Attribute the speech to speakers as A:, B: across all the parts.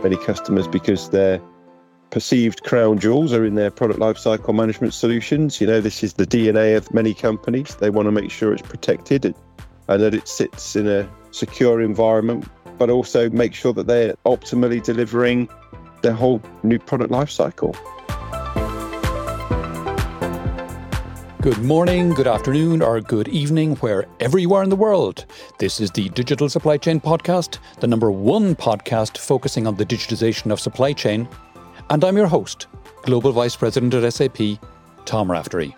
A: many customers because their perceived crown jewels are in their product lifecycle management solutions. This is the DNA of many companies. They want to make sure it's protected and that it sits in a secure environment, but also make sure that they're optimally delivering their whole new product lifecycle.
B: Good morning, good afternoon, or good evening, wherever you are in the world. This is the Digital Supply Chain Podcast, the number one podcast focusing on the digitization of supply chain. And I'm your host, Global Vice President at SAP, Tom Raftery.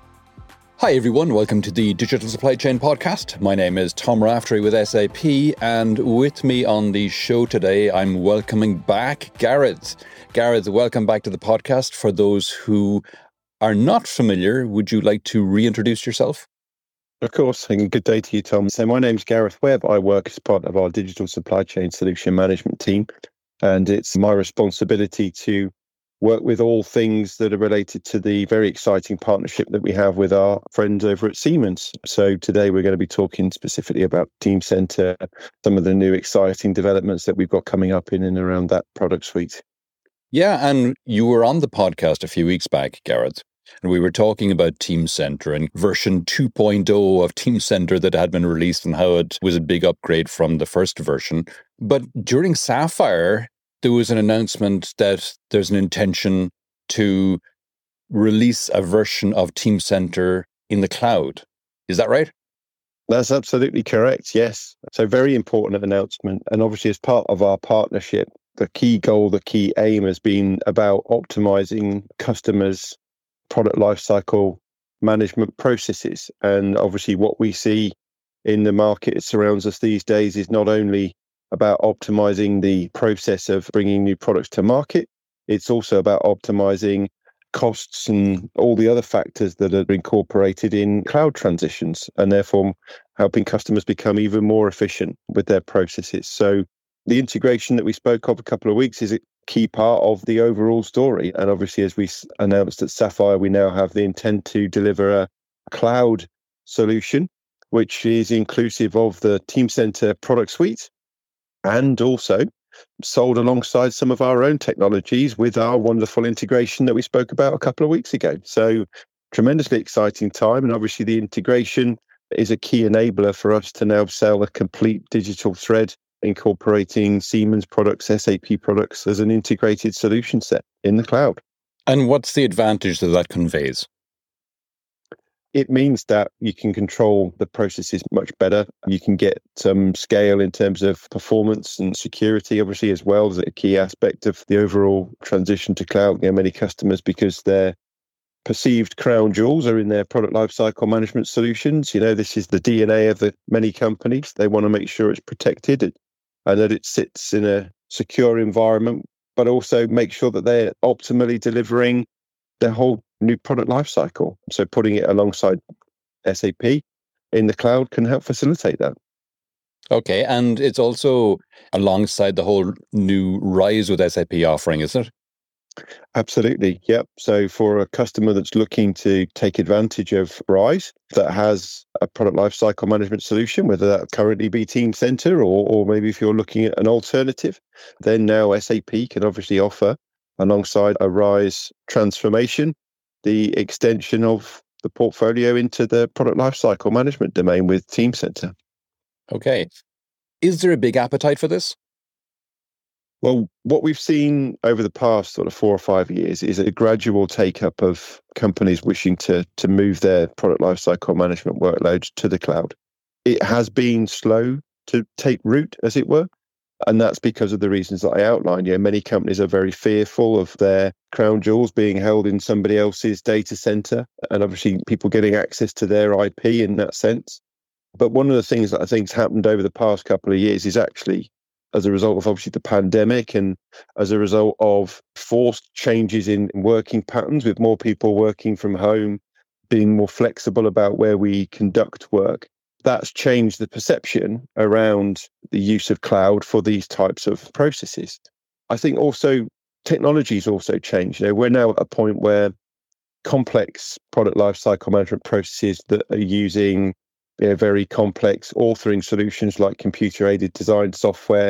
B: Hi everyone, welcome to the Digital Supply Chain Podcast. My name is Tom Raftery with SAP, and with me on the show today, I'm welcoming back Gareth. Gareth, welcome back to the podcast. For those who are not familiar, would you like to reintroduce yourself?
A: Of course, and good day to you, Tom. So my name's Gareth Webb. I work as part of our Digital Supply Chain Solution Management team, and it's my responsibility to work with all things that are related to the very exciting partnership that we have with our friends over at Siemens. So today we're going to be talking specifically about Teamcenter, some of the new exciting developments that we've got coming up in and around that product suite.
B: Yeah, and you were on the podcast a few weeks back, Gareth. And we were talking about Teamcenter and version 2.0 of Teamcenter that had been released and how it was a big upgrade from the first version. But during Sapphire, there was an announcement that there's an intention to release a version of Teamcenter in the cloud. Is that right?
A: That's absolutely correct, yes. So very important announcement. And obviously as part of our partnership, the key goal, the key aim has been about optimizing customers' product lifecycle management processes. And obviously what we see in the market that surrounds us these days is not only about optimizing the process of bringing new products to market, it's also about optimizing costs and all the other factors that are incorporated in cloud transitions, and therefore helping customers become even more efficient with their processes. So the integration that we spoke of a couple of weeks is a key part of the overall story. And obviously, as we announced at Sapphire, we now have the intent to deliver a cloud solution, which is inclusive of the Teamcenter product suite and also sold alongside some of our own technologies with our wonderful integration that we spoke about a couple of weeks ago. So tremendously exciting time. And obviously, the integration is a key enabler for us to now sell a complete digital thread incorporating Siemens products, SAP products as an integrated solution set in the cloud.
B: And what's the advantage that conveys?
A: It means that you can control the processes much better. You can get some scale in terms of performance and security, obviously, as well as a key aspect of the overall transition to cloud. Many customers, because their perceived crown jewels are in their product lifecycle management solutions. This is the DNA of the many companies. They want to make sure it's protected and that it sits in a secure environment, but also make sure that they're optimally delivering their whole new product lifecycle. So putting it alongside SAP in the cloud can help facilitate that.
B: Okay, and it's also alongside the whole new RISE with SAP offering, isn't it?
A: Absolutely, yep. So for a customer that's looking to take advantage of RISE, that has a product lifecycle management solution, whether that currently be Teamcenter or maybe if you're looking at an alternative, then now SAP can obviously offer, alongside a RISE transformation, the extension of the portfolio into the product lifecycle management domain with Teamcenter.
B: Okay. Is there a big appetite for this?
A: Well, what we've seen over the past sort of 4 or 5 years is a gradual take-up of companies wishing to move their product lifecycle management workloads to the cloud. It has been slow to take root, as it were, and that's because of the reasons that I outlined. Many companies are very fearful of their crown jewels being held in somebody else's data center, and obviously people getting access to their IP in that sense. But one of the things that I think has happened over the past couple of years is actually as a result of obviously the pandemic and as a result of forced changes in working patterns with more people working from home, being more flexible about where we conduct work. That's changed the perception around the use of cloud for these types of processes. I think also technology's also changed. We're now at a point where complex product lifecycle management processes that are using very complex authoring solutions like computer-aided design software,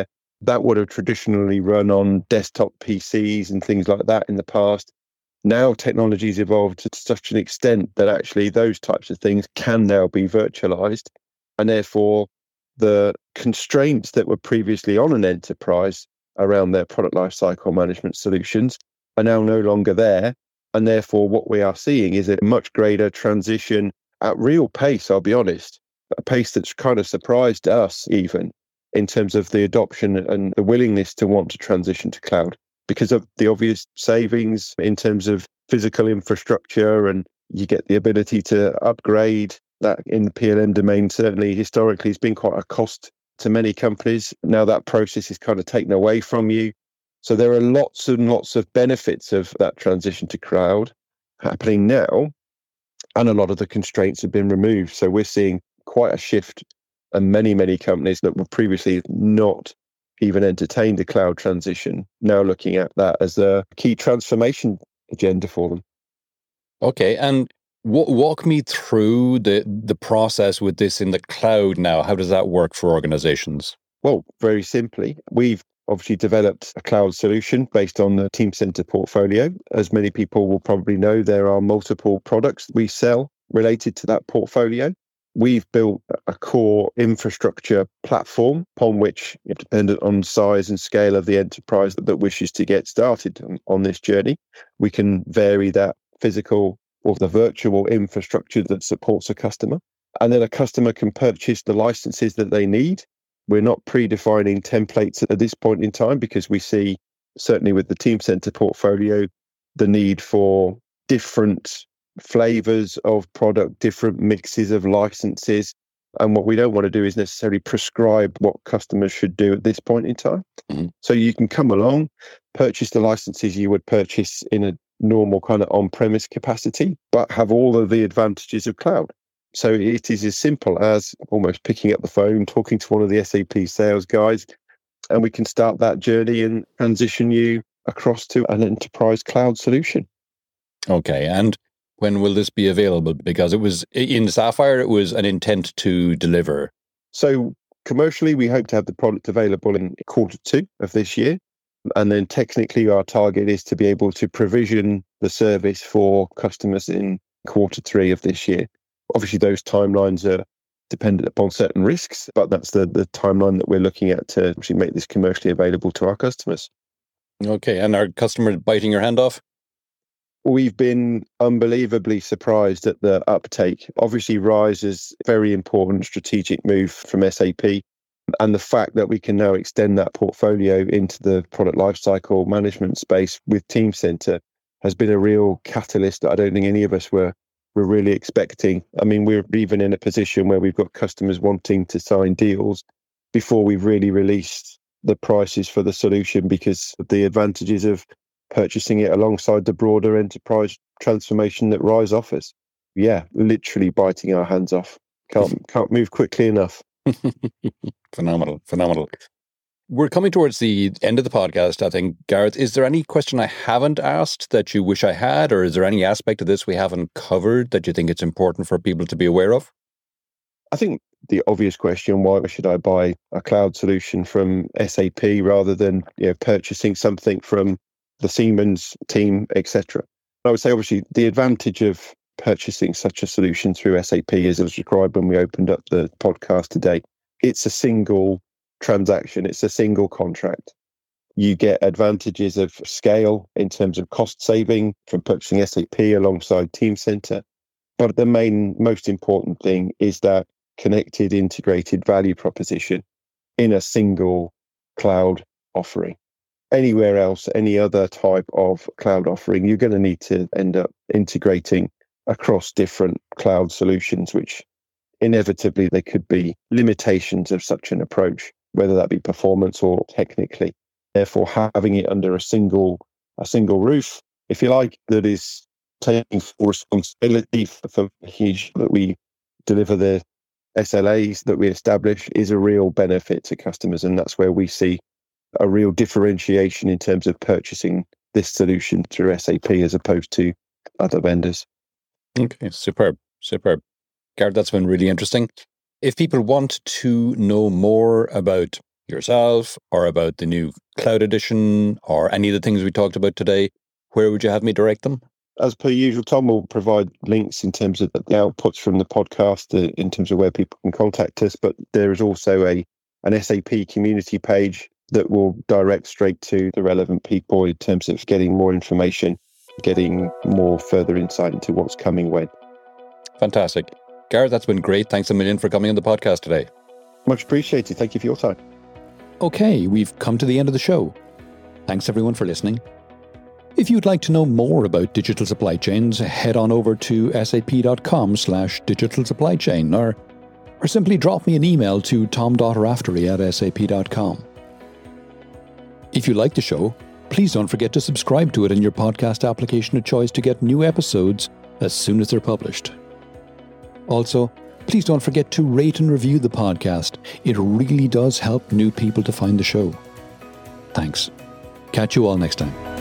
A: That would have traditionally run on desktop PCs and things like that in the past. Now technology's evolved to such an extent that actually those types of things can now be virtualized. And therefore, the constraints that were previously on an enterprise around their product lifecycle management solutions are now no longer there. And therefore, what we are seeing is a much greater transition at real pace, I'll be honest, a pace that's kind of surprised us even in terms of the adoption and the willingness to want to transition to cloud because of the obvious savings in terms of physical infrastructure, and you get the ability to upgrade that in the PLM domain. Certainly historically has been quite a cost to many companies. Now that process is kind of taken away from you. So there are lots and lots of benefits of that transition to cloud happening now, and a lot of the constraints have been removed. So we're seeing quite a shift, and many companies that were previously not even entertained a cloud transition now looking at that as a key transformation agenda for them.
B: Okay, and walk me through the process with this in the cloud now. How does that work for organizations?
A: Well, very simply, we've obviously developed a cloud solution based on the Teamcenter portfolio. As many people will probably know, there are multiple products we sell related to that portfolio. We've built a core infrastructure platform upon which, dependent on size and scale of the enterprise that wishes to get started on this journey, we can vary that physical or the virtual infrastructure that supports a customer. And then a customer can purchase the licenses that they need. We're not predefining templates at this point in time because we see, certainly with the Teamcenter portfolio, the need for different flavors of product, different mixes of licenses. And what we don't want to do is necessarily prescribe what customers should do at this point in time. Mm-hmm. So you can come along, purchase the licenses you would purchase in a normal kind of on-premise capacity, but have all of the advantages of cloud. So it is as simple as almost picking up the phone, talking to one of the SAP sales guys, and we can start that journey and transition you across to an enterprise cloud solution.
B: Okay, and when will this be available? Because it was in Sapphire, it was an intent to deliver.
A: So commercially, we hope to have the product available in Q2 of this year. And then technically, our target is to be able to provision the service for customers in Q3 of this year. Obviously, those timelines are dependent upon certain risks, but that's the timeline that we're looking at to actually make this commercially available to our customers.
B: Okay, and are customers biting your hand off?
A: We've been unbelievably surprised at the uptake. Obviously, RISE is a very important strategic move from SAP. And the fact that we can now extend that portfolio into the product lifecycle management space with Teamcenter has been a real catalyst that I don't think any of us were really expecting. I mean, we're even in a position where we've got customers wanting to sign deals before we've really released the prices for the solution because of the advantages of purchasing it alongside the broader enterprise transformation that RISE offers. Yeah, literally biting our hands off. Can't move quickly enough.
B: Phenomenal. We're coming towards the end of the podcast, I think. Gareth, is there any question I haven't asked that you wish I had, or is there any aspect of this we haven't covered that you think it's important for people to be aware of?
A: I think the obvious question, why should I buy a cloud solution from SAP rather than purchasing something from the Siemens team, etc.? I would say, obviously, the advantage of purchasing such a solution through SAP, as it was described when we opened up the podcast today, it's a single transaction. It's a single contract. You get advantages of scale in terms of cost saving from purchasing SAP alongside Teamcenter. But the most important thing is that connected, integrated value proposition in a single cloud offering. Anywhere else, any other type of cloud offering, you're going to need to end up integrating across different cloud solutions, which inevitably there could be limitations of such an approach, whether that be performance or technically. Therefore, having it under a single roof, if you like, that is taking full responsibility for that we deliver the SLAs that we establish is a real benefit to customers. And that's where we see a real differentiation in terms of purchasing this solution through SAP as opposed to other vendors.
B: Okay, superb. Gareth, that's been really interesting. If people want to know more about yourself or about the new Cloud Edition or any of the things we talked about today, where would you have me direct them?
A: As per usual, Tom will provide links in terms of the outputs from the podcast, in terms of where people can contact us. But there is also an SAP community page that will direct straight to the relevant people in terms of getting more information, getting more further insight into what's coming when.
B: Fantastic. Gareth, that's been great. Thanks a million for coming on the podcast today.
A: Much appreciated. Thank you for your time.
B: Okay, we've come to the end of the show. Thanks everyone for listening. If you'd like to know more about digital supply chains, head on over to sap.com/digital supply chain or simply drop me an email to tom.raftery@sap.com. If you like the show, please don't forget to subscribe to it in your podcast application of choice to get new episodes as soon as they're published. Also, please don't forget to rate and review the podcast. It really does help new people to find the show. Thanks. Catch you all next time.